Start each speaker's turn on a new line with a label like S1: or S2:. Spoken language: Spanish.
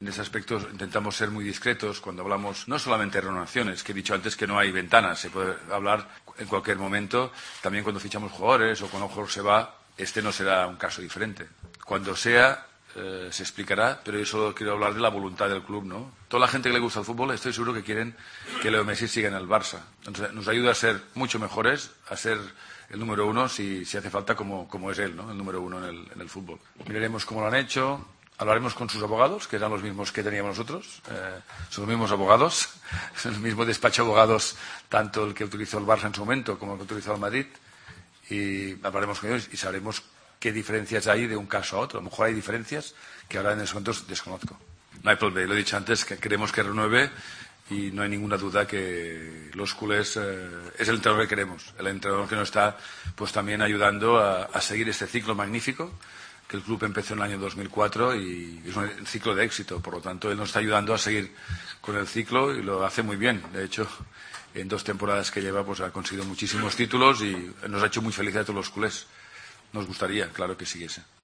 S1: En ese aspecto intentamos ser muy discretos cuando hablamos no solamente de renovaciones, que he dicho antes que no hay ventanas, se puede hablar en cualquier momento, también cuando fichamos jugadores o cuando un jugador se va, este no será un caso diferente. Cuando sea, se explicará, pero yo solo quiero hablar de la voluntad del club, ¿no? Toda la gente que le gusta el fútbol estoy seguro que quieren que Leo Messi siga en el Barça. Entonces, nos ayuda a ser mucho mejores, a ser el número uno si hace falta como es él, ¿no? El número uno en el fútbol. Miraremos cómo lo han hecho. Hablaremos con sus abogados, que eran los mismos que teníamos nosotros. Son los mismos abogados, son el mismo despacho de abogados, tanto el que utilizó el Barça en su momento como el que utilizó el Madrid. Y hablaremos con ellos y sabremos qué diferencias hay de un caso a otro. A lo mejor hay diferencias que ahora en estos momentos desconozco. No hay problema, lo he dicho antes, que queremos que renueve y no hay ninguna duda que los culés es el entrenador que queremos. El entrenador que nos está pues también ayudando a seguir este ciclo magnífico que el club empezó en el año 2004 y es un ciclo de éxito. Por lo tanto, él nos está ayudando a seguir con el ciclo y lo hace muy bien. De hecho, en 2 temporadas que lleva pues ha conseguido muchísimos títulos y nos ha hecho muy felices a todos los culés. Nos gustaría, claro, que siguiese.